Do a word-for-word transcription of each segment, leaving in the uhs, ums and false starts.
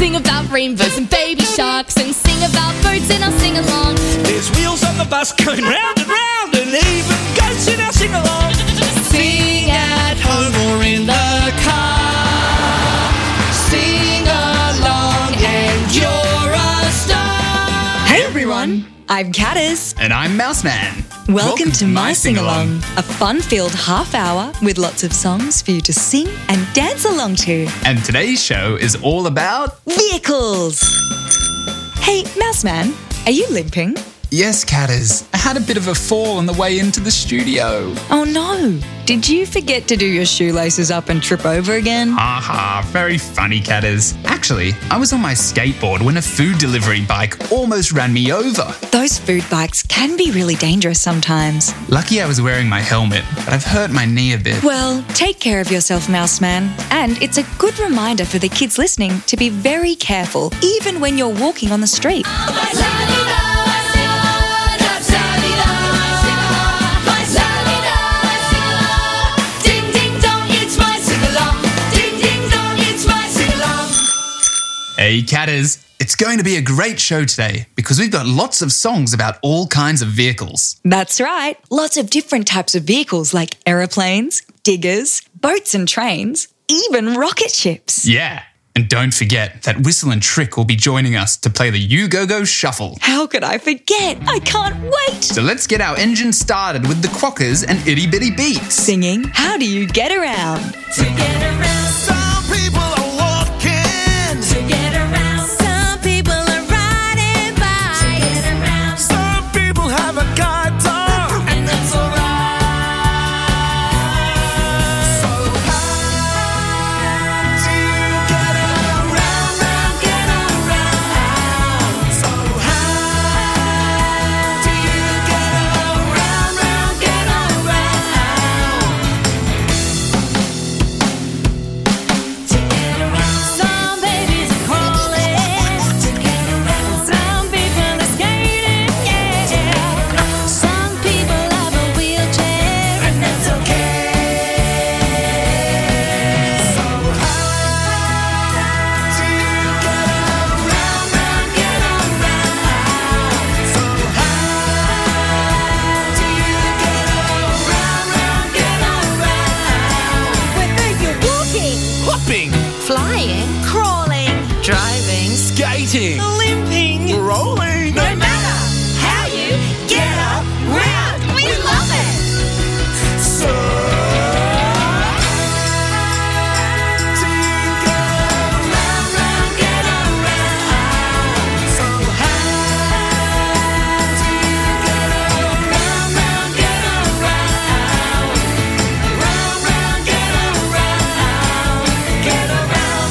Sing about rainbows and baby sharks, and sing about birds in our sing-along. There's wheels on the bus going round and round, and even goats in our sing-along. Sing at home or in the car. Sing along and you're a star. Hey everyone, I'm Caddis. And I'm Mouseman. Welcome, Welcome to, to My My Sing-Along, Sing-Along. a fun-filled half hour with lots of songs for you to sing and dance along to. And today's show is all about... Vehicles! Hey, Mouseman, are you limping? Yes, Catters. I had a bit of a fall on the way into the studio. Oh no, did you forget to do your shoelaces up and trip over again? Haha, very funny, Catters. Actually, I was on my skateboard when a food delivery bike almost ran me over. Those food bikes can be really dangerous sometimes. Lucky I was wearing my helmet, but I've hurt my knee a bit. Well, take care of yourself, Mouseman. And it's a good reminder for the kids listening to be very careful, even when you're walking on the street. Hey, Catters. It's going to be a great show today because we've got lots of songs about all kinds of vehicles. That's right. Lots of different types of vehicles like aeroplanes, diggers, boats and trains, even rocket ships. Yeah. And don't forget that Whistle and Trick will be joining us to play the You Go Go Shuffle. How could I forget? I can't wait. So let's get our engine started with the Quackers and Itty Bitty Beats. Singing How Do You Get Around? To get around, Some people are walking. to get around. Some people are riding by. To get around, Some people have a guide dog. and that's alright. So how do you get around, round, get around? So how do you get around, round, get around? To get around, some babies are crawling. To get around, some people are skating. Yeah, some people have a wheelchair, and that's okay. So how do you get around, round, get around? So how do you get around, round, get around? Whether you're walking, Hopping, flying, crawling, driving, skating, limping, rolling. no matter how you get around, we love it. So how do you get around, round, get around? So how do you get around, round, get around? Round, round, get around, get around.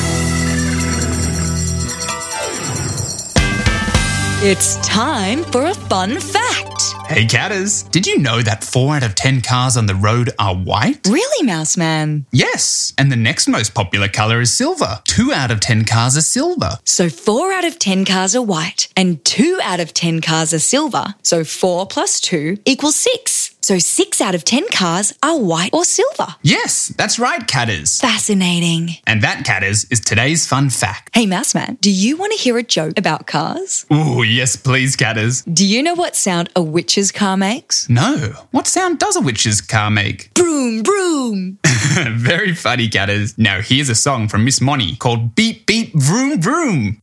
It's time for a fun fact. Hey, Catters. Did you know that four out of ten cars on the road are white? Really, Mouseman? Yes. And the next most popular colour is silver. Two out of ten cars are silver. So four out of ten cars are white and two out of ten cars are silver. So four plus two equals six. So six out of ten cars are white or silver. Yes, that's right, Catters. Fascinating. And that, Catters, is today's fun fact. Hey, Mouseman, do you want to hear a joke about cars? Ooh, yes, please, Catters. Do you know what sound a witch's car makes? No. What sound does a witch's car make? Broom, broom. Very funny, Catters. Now here's a song from Miss Monty called Beep Beep Vroom Vroom.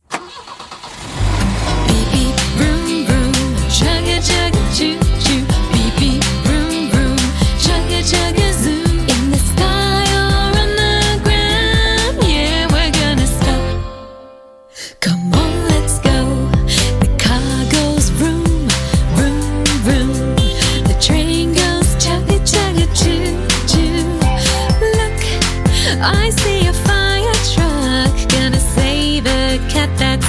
Beep beep, vroom vroom, chugga chugga choo choo. Beep beep, vroom vroom, chugga chugga zoom. In the sky or on the ground, yeah, we're gonna stop. Come on, let's go. The car goes vroom vroom vroom. The train goes chugga chugga choo choo. Look, I see a fire truck gonna save a cat that's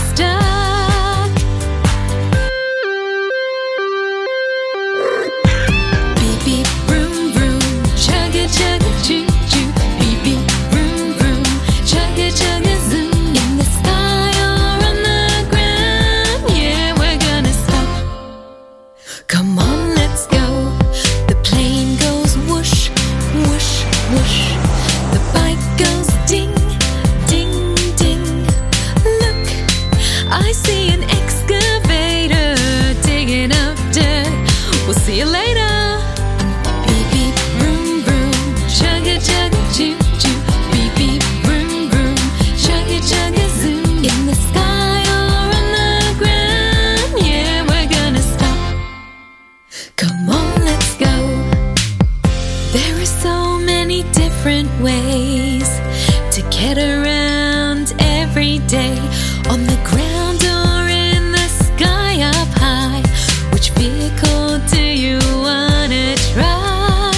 ways to get around every day, on the ground or in the sky up high. Which vehicle do you wanna try?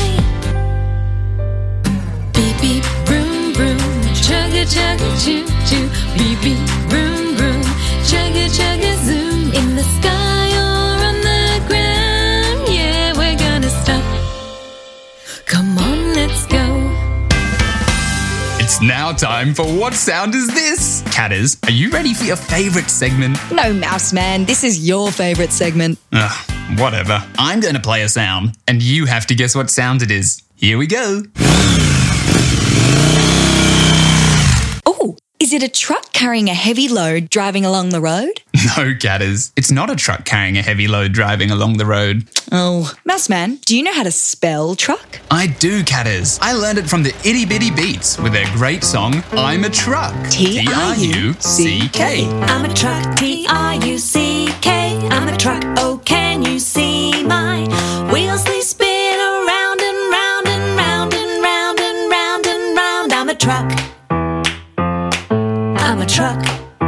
Beep beep vroom vroom, chugga chugga choo choo. Beep beep vroom vroom, chugga chugga zoom. In the sky or on the ground, yeah, we're gonna stop. Come on, let's go. It's now time for What Sound Is This? Catters, are you ready for your favourite segment? No, Mouse Man, this is your favourite segment. Ugh, whatever. I'm going to play a sound, and you have to guess what sound it is. Here we go. Oh, is it a truck carrying a heavy load driving along the road? No, Catters. It's not a truck carrying a heavy load driving along the road. Oh, Mouse Man, do you know how to spell truck? I do, Catters. I learned it from the Itty Bitty Beats with their great song, I'm a Truck. T R U C K. I'm a truck, T R U C K. I'm a truck, oh can you see my wheels, they spin around and round and round and round and round and round. I'm a truck. I'm a truck.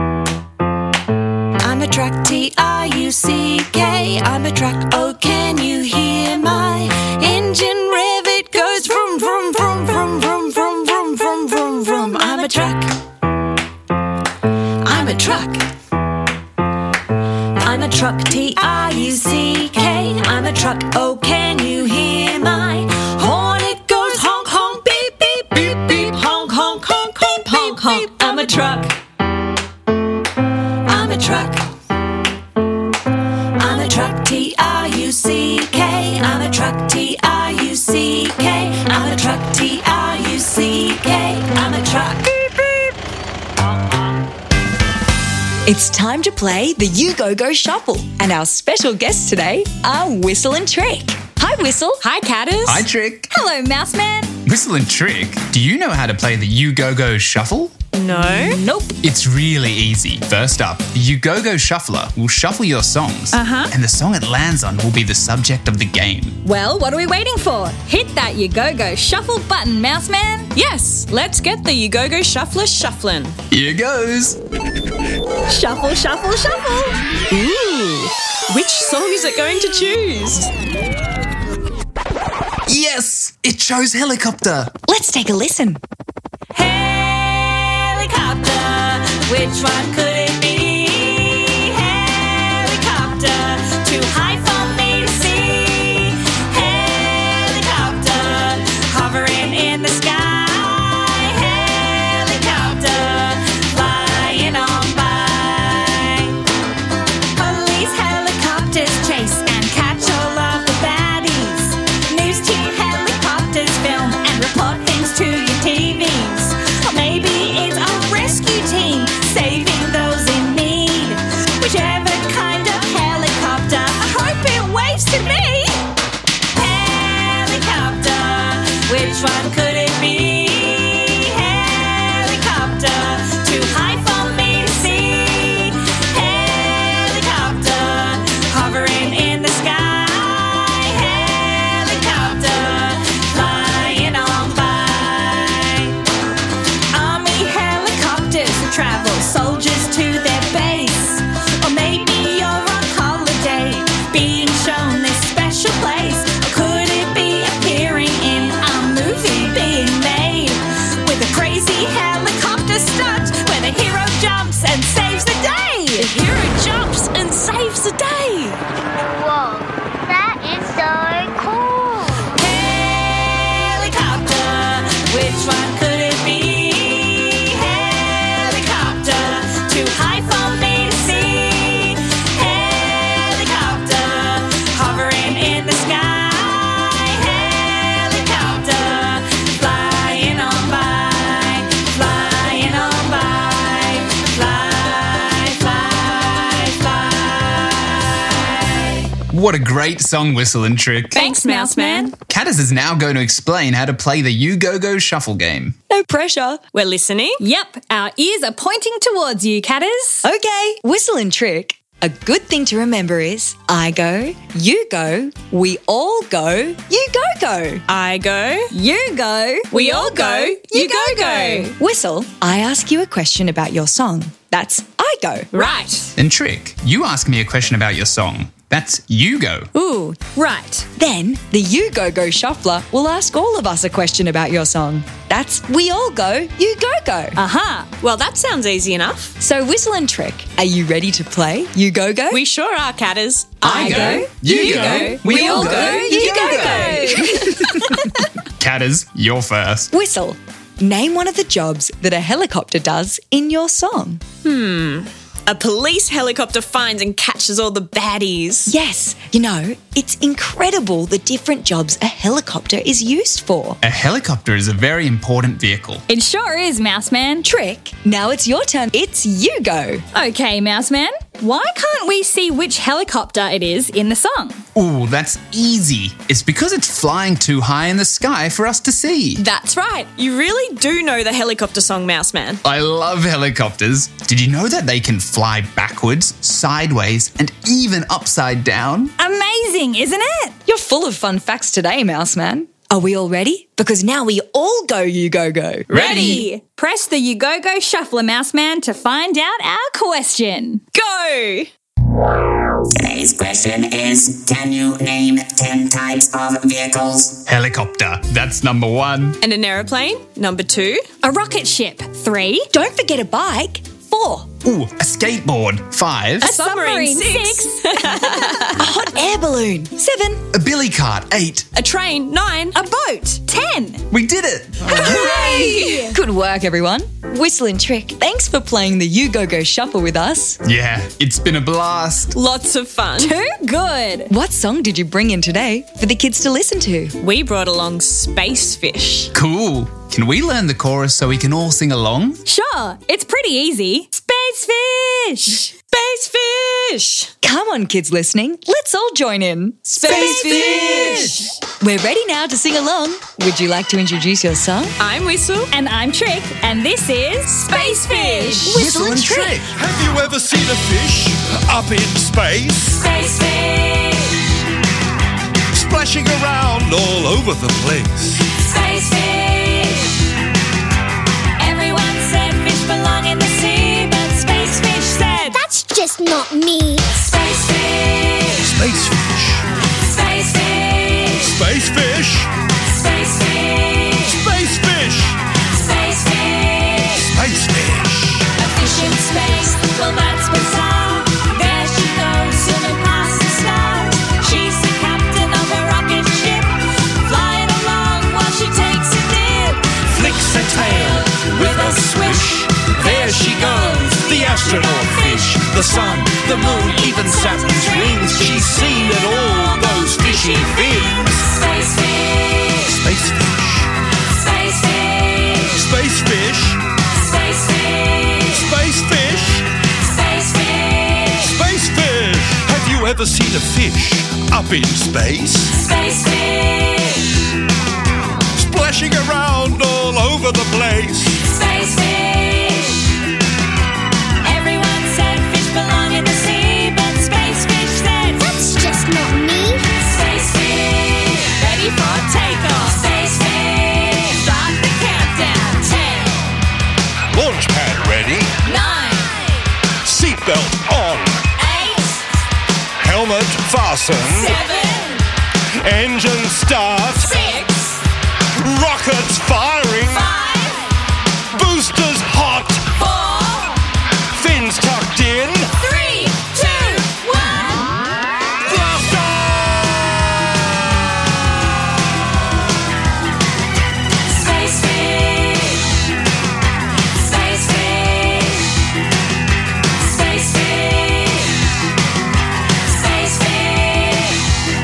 I'm a truck, T R U C K. I'm a truck, oh can you hear my engine rev? It goes vroom vroom vroom vroom vroom vroom vroom vroom vroom vroom. I'm a truck. I'm a truck. I'm a truck, T R U C K. I'm a truck, oh can you hear my horn? It goes honk honk beep beep beep beep honk honk honk honk honk honk. I'm a truck. I'm a truck. I'm a truck, T R U C K. I'm a truck, T R U C K. I'm a truck, T R U C K. I'm a truck. Beep beep. It's time to play the You Go Go Shuffle, and our special guests today are Whistle and Trick. Hi, Whistle. Hi, Catters. Hi, Trick. Hello, Mouse Man. Whistle and Trick, do you know how to play the You Go Go Shuffle? No. Nope. It's really easy. First up, the You Go Go Shuffler will shuffle your songs, Uh-huh. and the song it lands on will be the subject of the game. Well, what are we waiting for? Hit that You Go Go Shuffle button, Mouse Man. Yes, let's get the You Go Go Shuffler shuffling. Here goes. Shuffle, shuffle, shuffle. Ooh. Which song is it going to choose? Yes, it chose Helicopter. Let's take a listen. Helicopter, which one could it be? Helicopter, too high for me to see. Helicopter, hovering in the sky. Helicopter, flying on by. Police helicopters chase and catch all of the baddies. News team helicopters film and report things to your T Vs. Or maybe it's a rescue team saving those in need. Whichever kind of helicopter, I hope it waves to me. Helicopter, which one could it be? Helicopter, too high for me to see. Helicopter, hovering in the sky. Helicopter, flying on by. Army helicopters travel soldiers to their base. Or maybe you're on holiday, being shown this special place. Or could it be appearing in a movie being made? With a crazy helicopter stunt where the hero jumps and saves the day. The hero jumps and saves the day. Whoa, that is so cool! Helicopter, which one could it be? Helicopter, too high for me to see. Helicopter, hovering in the sky. Helicopter, flying on by, flying on by, fly, fly, fly. What a great song, Whistle and Trick. Thanks, Mouse Man. Catters is now going to explain how to play the You Go Go Shuffle game. No pressure. We're listening. Yep, our ears are pointing towards you, Catters. Okay, Whistle and Trick, A good thing to remember is I go, you go, we all go, you go go. I go, you go, we all go, you go go. Whistle, I ask you a question about your song. That's I go. Right. And Trick, you ask me a question about your song. That's you go. Ooh, right. Then the You Go Go Shuffler will ask all of us a question about your song. That's we all go, you go go. Aha. Well, that sounds easy enough. So Whistle and Trick, are you ready to play You Go Go? We sure are, Catters. I go, you go, we all go, you go go. Catters, you're first. Whistle, name one of the jobs that a helicopter does in your song. A police helicopter finds and catches all the baddies. Yes, you know, it's incredible the different jobs a helicopter is used for. A helicopter is a very important vehicle. It sure is, Mouseman. Trick, now it's your turn. It's you go. Okay, Mouseman. Why can't we see which helicopter it is in the song? Ooh, that's easy. It's because it's flying too high in the sky for us to see. That's right. You really do know the helicopter song, Mouseman. I love helicopters. Did you know that they can fly backwards, sideways, and even upside down? Amazing, isn't it? You're full of fun facts today, Mouseman. Are we all ready? Because now we all go You Go Go. Ready. Press the You Go Go Shuffler, Mouseman, to find out our question. Go! Today's question is, can you name ten types of vehicles? Helicopter, that's number one. And an aeroplane, number two. A rocket ship, three. Don't forget a bike. Four. Ooh, a skateboard, five. A submarine, six. A hot air balloon. Seven. A billy cart, eight. A train, nine. A boat, ten. We did it! Hooray! Good work, everyone. Whistle and Trick, thanks for playing the You Go Go Shuffle with us. Yeah, it's been a blast. Lots of fun. Too good. What song did you bring in today for the kids to listen to? We brought along Space Fish. Cool. Can we learn the chorus so we can all sing along? Sure, it's pretty easy. Space Fish! Space Fish! Come on, kids listening. Let's all join in. Space Fish! We're ready now to sing along. Would you like to introduce your song? I'm Whistle. And I'm Trick. And this is Space Fish! Whistle and Trick. Have you ever seen a fish up in space? Space Fish! Splashing around all over the place. Space Fish! Everyone said fish belong in the sea, but Space Fish said, That's just not me. Space Fish! Space fish. Space Fish! Space fish. Space Fish! Space fish. Space Fish! Space fish. A fish in space, well that's bizarre. There she goes, swimming past the stars. She's the captain of a rocket ship, flying along while she takes a dip. Flicks her tail with a swish. There she goes, the astronaut fish. The sun, the moon, even Saturn's rings. She's seen at all those fishy fins. Space Fish! Space fish. Space Fish! Space fish. Space Fish! Space fish. Space Fish! Space fish. Have you ever seen a fish up in space? Space Fish! Splashing around all over the place. Space Fish! Everyone said fish belong in the sea, but Space Fish said, That's just not me. Space Fish! Ready for takeoff. Space Fish! Start the countdown. Ten, Launch pad ready. nine, Seatbelt on. eight, Helmet fastened. seven, Engine start. six, Rockets firing. five, Boosters hot. four, Fins tucked in. three, two, one. Blast Space Fish! Space Fish! Space Fish! Space Fish!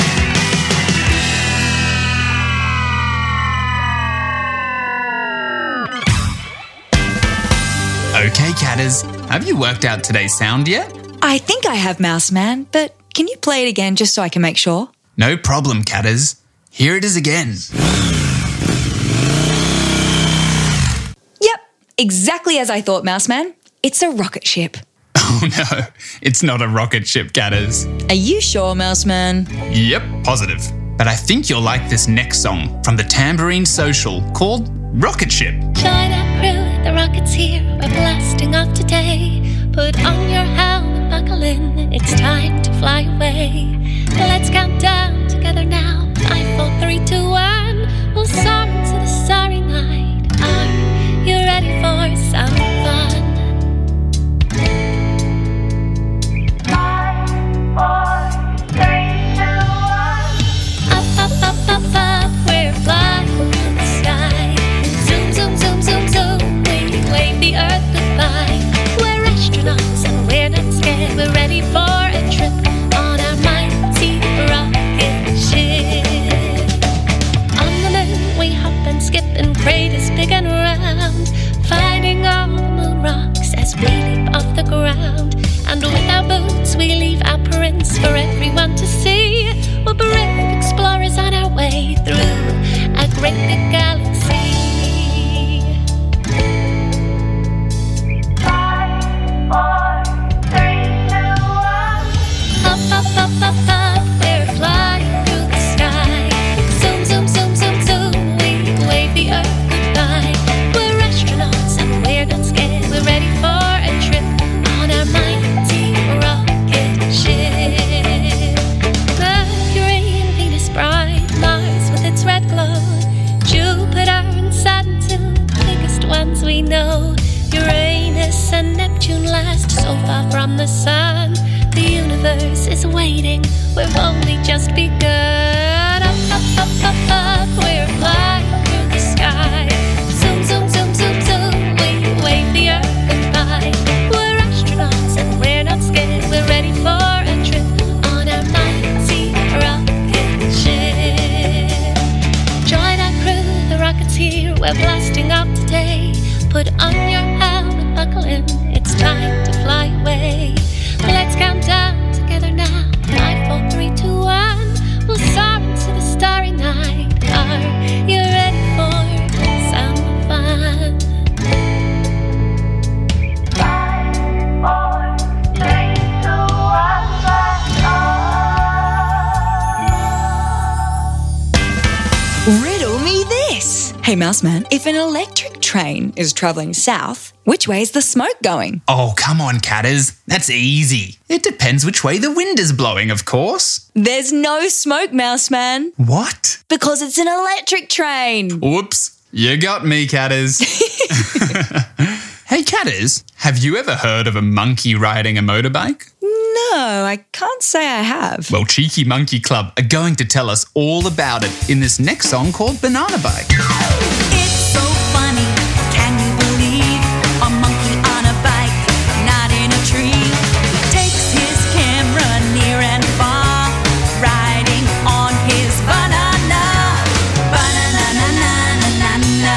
Okay, Catters, have you worked out today's sound yet? I think I have, Mouseman, but can you play it again just so I can make sure? No problem, Catters. Here it is again. Yep, exactly as I thought, Mouseman. It's a rocket ship. Oh no, it's not a rocket ship, Catters. Are you sure, Mouseman? Yep, positive. But I think you'll like this next song from the Tambourine Social called Rocket Ship. Join our crew, the rocket's here, we're blasting off today. Put on your helm and buckle in, it's time to fly away. Let's count down together now, five, four, three, two, one. We'll soar into the starry night. Are you ready for some fun? Five, four, three, two, one. Up, up, up, up, up, we're flying through the sky. Zoom, zoom, zoom, zoom, zoom, we wave the earth goodbye. We're astronauts and we're not scared. We're ready for a trip on our mighty rocket ship. On the moon we hop and skip in craters big and round, finding all the moon rocks as we leap off the ground. And with our boots we leave our prints for everyone to see. We're brave explorers on our way through a great big galaxy. Five, four, three, two, one. Up, up, up, up, up, we're flying through the sky. Zoom, zoom, zoom, zoom, zoom, we wave the earth goodbye. We're astronauts and we're not scared. We're ready for a trip on our mighty rocket ship. Mercury and Venus bright, Mars with its red glow, Jupiter and Saturn too, the biggest ones we know. Uranus and Neptune last, so far from the sun. The universe is waiting, we've only just begun. Up, up, up, up, up, we're flying through the sky. Zoom, zoom, zoom, zoom, zoom, we wave the earth goodbye. We're astronauts and we're not scared. We're ready for a trip on our mighty rocket ship. Join our crew, the rocket's here, we're blasting off today. Put on your helm and buckle in, it's time to fly away. Let's count down together now, five, four, three, two, one. We'll soar into the starry night. Are you ready for some fun? Five, four, three, two, one. Riddle me this. Hey, Mouseman, if an electric train is travelling south, which way is the smoke going? Oh, come on, Catters. That's easy. It depends which way the wind is blowing, of course. There's no smoke, Mouseman, What? because it's an electric train. Whoops. You got me, Catters. Hey, Catters, have you ever heard of a monkey riding a motorbike? No, I can't say I have. Well, Cheeky Monkey Club are going to tell us all about it in this next song called Banana Bike. It's so funny, can you believe a monkey on a bike, not in a tree? Takes his camera near and far, riding on his banana. Banana-na-na-na-na-na.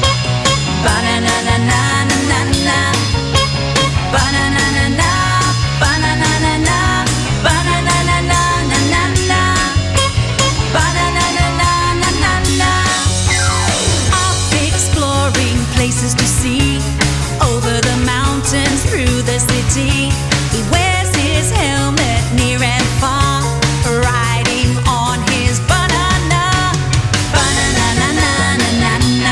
Banana-na-na-na-na-na. Banana-na-na, banana-na-na, banana-na-na-na-na. Banana-na-na-na-na-na. Off exploring places to see, over the mountains, through the city. He wears his helmet near and far, riding on his banana. Banana-na-na-na-na-na.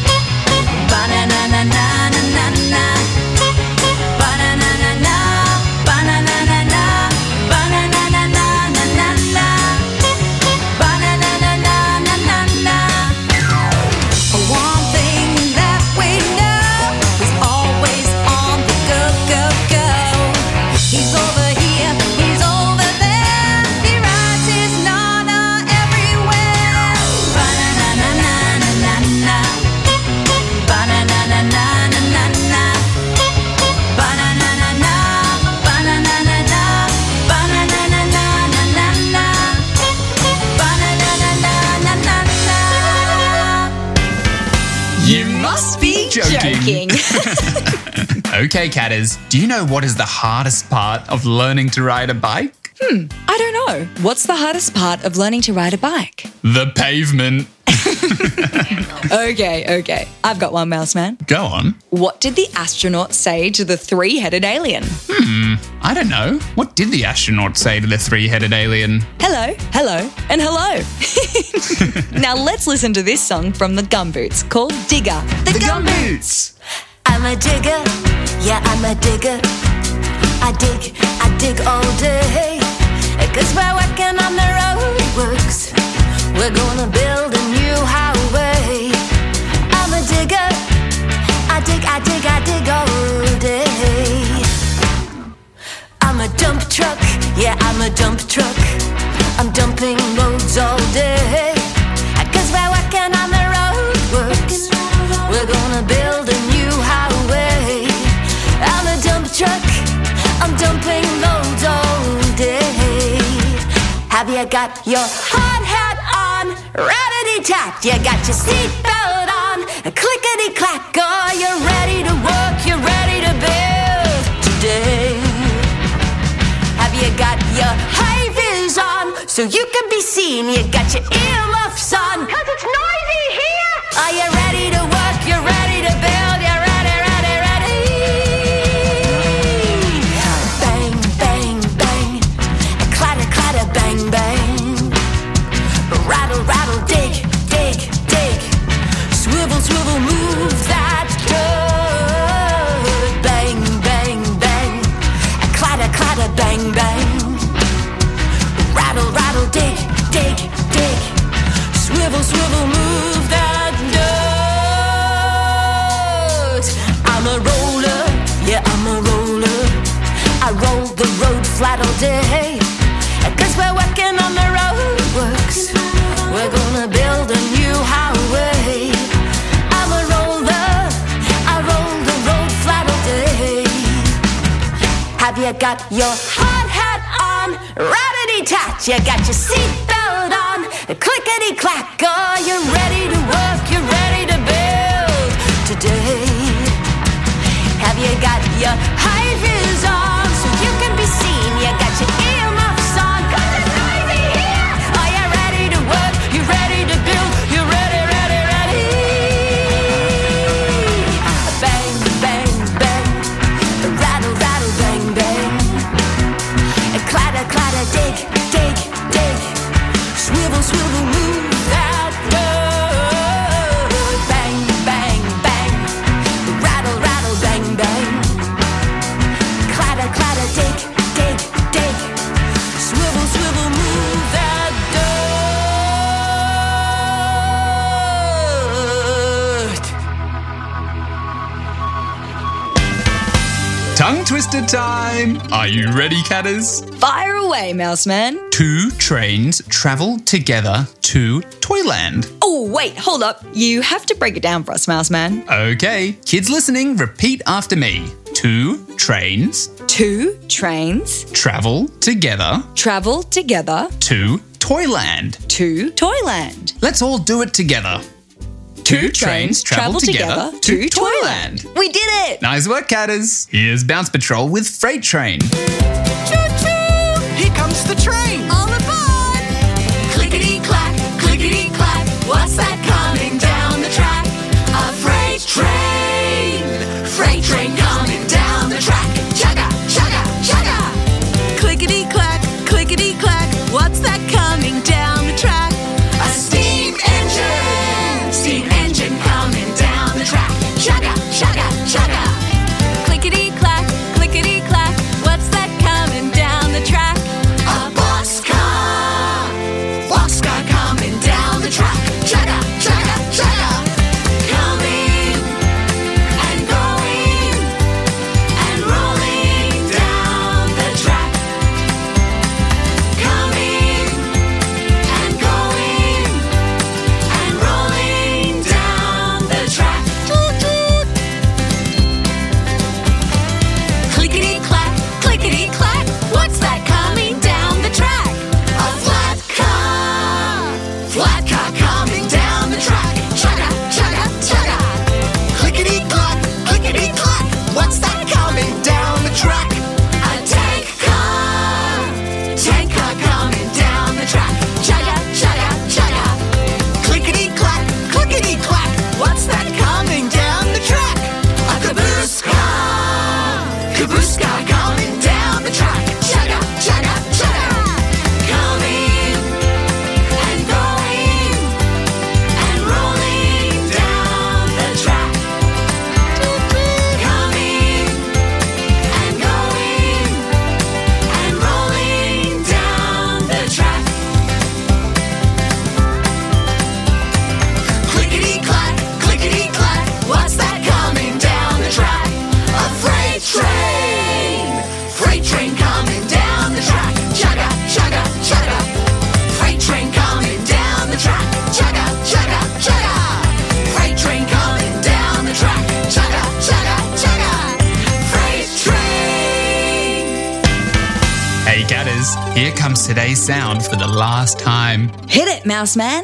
Banana-na-na-na-na-na. Banana-na-na, banana-na-na, banana-na-na-na-na. Banana-na-na-na-na-na. One thing that we know is always on the go, go, go. He's over here, he's over there. He rides his nana everywhere. Banana-na-na-na-na-na. Banana-na-na-na-na-na. Banana-na-na, banana-na-na, banana-na-na-na-na. Banana-na-na-na-na. You must be joking. Okay, Catters, do you know what is the hardest part of learning to ride a bike? I don't know. What's the hardest part of learning to ride a bike? The pavement. Okay, okay. I've got one, Mouse Man. Go on. What did the astronaut say to the three-headed alien? I don't know. What did the astronaut say to the three-headed alien? Hello, hello, and hello. Now let's listen to this song from the Gumboots called Digger. The, Gumboots! I'm a digger, yeah, I'm a digger. I dig, I dig all day. Cause we're working on the road works. We're gonna build a new highway. I'm a digger, I dig, I dig, I dig all day. I'm a dump truck, yeah, I'm a dump truck. I'm dumping loads all day. Cause we're working on the road works. We're gonna build a new highway. I'm a dump truck, I'm dumping loads all day. Have you got your hard hat on, ready-tat? You got your seatbelt on, clickety-clack. Are you ready to work? You ready to build today? Have you got your high vis on, so you can be seen? You got your earmuffs on, cause it's noisy here. Are you ready to work? You ready to build? You ready, ready, ready? Bang, bang, bang, clatter, clatter, bang, bang. Rattle, rattle, dig, dig, dig. Swivel, swivel, move that dirt. Bang, bang, bang, clatter, clatter, bang, bang. Rattle, rattle, dig, dig, dig. Swivel, swivel, move that dirt. I'm a roller, yeah, I'm a roller. I roll the road flat all day. Cause we're working on the road works. We're gonna build a new highway. I'm a roller, I roll the road flat all day. Have you got your hard hat on, ready-tat? You got your seatbelt on, clickety-clack. Are you ready to work? You ready to build today? Have you got your high vis on, so you can be seen? You got your earmuffs on, cause it's noisy here. Are you ready to work? You ready to build? You ready, ready, ready? Bang, bang, bang. Rattle, rattle, bang, bang. Clatter, clatter, dig, dig, dig. Swivel, swivel, move that dirt. Bang, bang, bang. Rattle, rattle, bang, bang. Clatter, clatter, dig, dig, dig. Swivel, swivel, move that dirt. Tongue twister time! Are you ready, Catters? Fire away, Mouse Man. Two trains travel together to Toyland. Oh, wait, hold up. You have to break it down for us, Mouse Man. Okay, kids listening, repeat after me. Two trains Two trains travel together travel together to Toyland. to Toyland. Let's all do it together. Two trains travel together to Toyland. We did it! Nice work, Catters. Here's Bounce Patrol with Freight Train. Choo-choo! Here comes the train! All aboard! Clickety-clack, clickety-clack. What's that coming down the track? A freight train! Freight train coming down the track. Chugga, chugga, chugga! Clickety-clack, clickety-clack. What's that coming down the track? A steam engine! Steam engine coming down the track. Chugga, chugga, chugga! Clickety-clack, clickety-clack. What's that coming down the track? A boxcar! Boxcar coming down the track. Chugga, chugga, chugga! Coming and going and rolling down the track. Coming Here comes today's sound for the last time. Hit it, Mouse Man.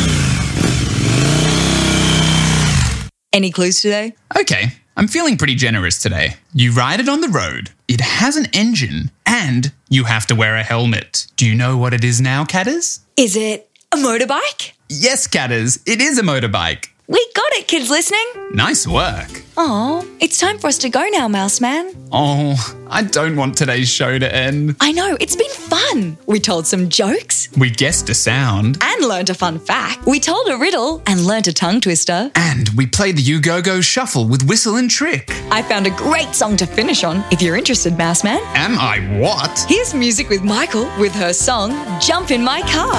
Any clues today? Okay, I'm feeling pretty generous today. You ride it on the road, it has an engine, and you have to wear a helmet. Do you know what it is now, Catters? Is it a motorbike? Yes, Catters, it is a motorbike. We got it, kids listening. Nice work. Oh, it's time for us to go now, Mouse Man. Oh, I don't want today's show to end. I know, it's been fun. We told some jokes We guessed a sound, and learnt a fun fact. We told a riddle and learnt a tongue twister. and we played the You Go Go Shuffle with Whistle and Trick. I found a great song to finish on if you're interested, Mouse Man. Am I what? Here's music with Michael with her song Jump in My Car.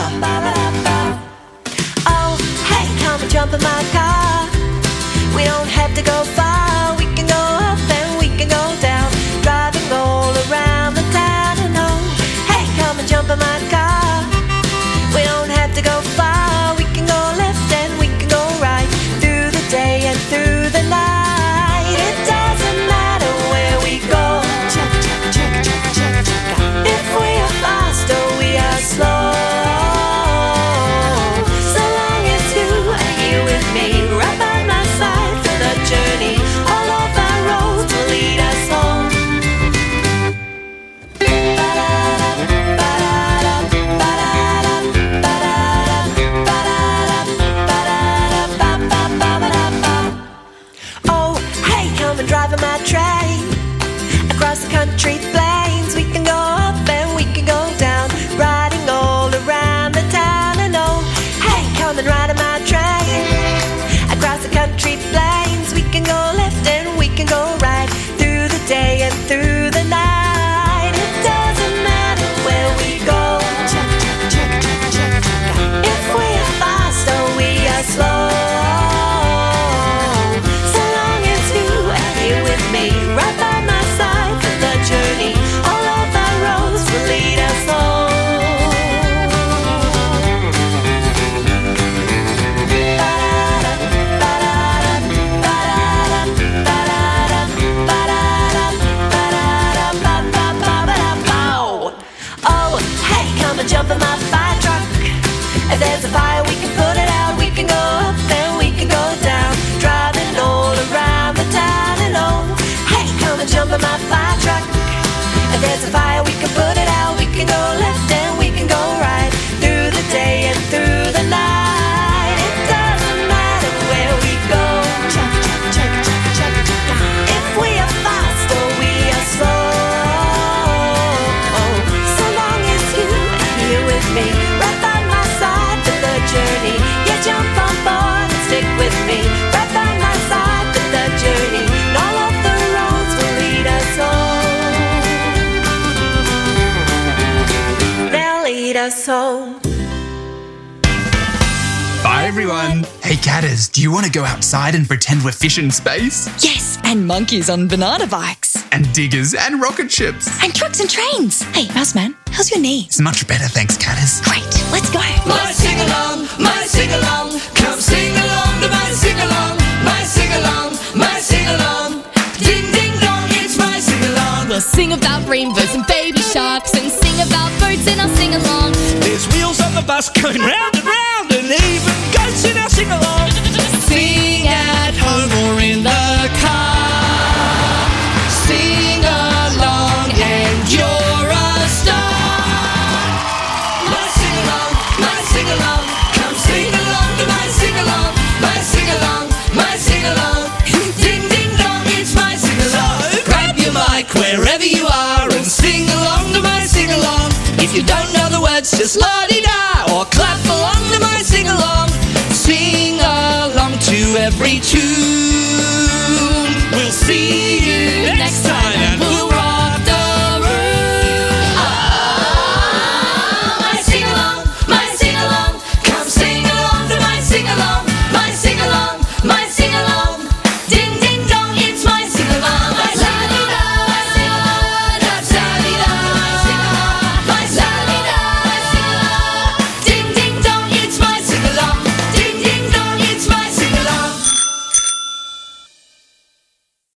Oh, hey, come and jump in my car. We don't have to go far. We can go up and we can go down, driving all around the town. And oh, hey, come and jump in my car. We don't have to go far. We can go left and we can go right, through the day and through the night. It doesn't matter where we go. If we are fast or we are slow, so long as you are here with me, right by my side for the journey. All of our roads will lead us home. Oh, hey, come and drive in my train across the country plains. We can go up and we can go down, riding all around the town. And oh, hey, come and ride in my train across the country plains. We can go left and we can go right, through the day and through the night. It doesn't matter where we go. If we are fast or we are slow, so long as you are here with me, right by my side for the journey. All of our roads will lead us home. Oh, hey, come and jump in my fire truck. If there's a fire, we can put it out. We can go up and we can go down, driving all around the town. And oh, hey, come and jump in my fire truck. If there's a fire, we can put it out. We can go left and we can go right, through the day and through the night. It doesn't matter where we go. If we are fast or we are slow, so long as you are here with me, right by my side for the journey. Yeah, jump on board and stick with me, right by my side for the journey. And all of the roads will lead us home. They'll lead us home. Bye, everyone. Hey, Catters, do you want to go outside and pretend we're fish in space? Yes, and monkeys on banana bikes. And diggers and rocket ships. And trucks and trains. Hey, Mouse Man, how's your knee? It's much better, thanks, Catters. Great, let's go. My sing along, my sing along, come sing along to my sing along, my sing along, my sing along. Ding ding dong, it's my sing along. We'll sing about rainbows and baby sharks and sing about birds in our sing along. There's wheels on the bus going round and round, and even goats in our sing along. Sing at home or in the car. Sing along and you're a star. My sing along, my sing along, come sing along to my sing along, my sing along, my sing along. Ding ding dong, it's my sing along. So grab your mic wherever you are and sing along to my sing along. If you don't know the words, just la-di-da or clap along to my sing along. Sing along to every tune. We'll see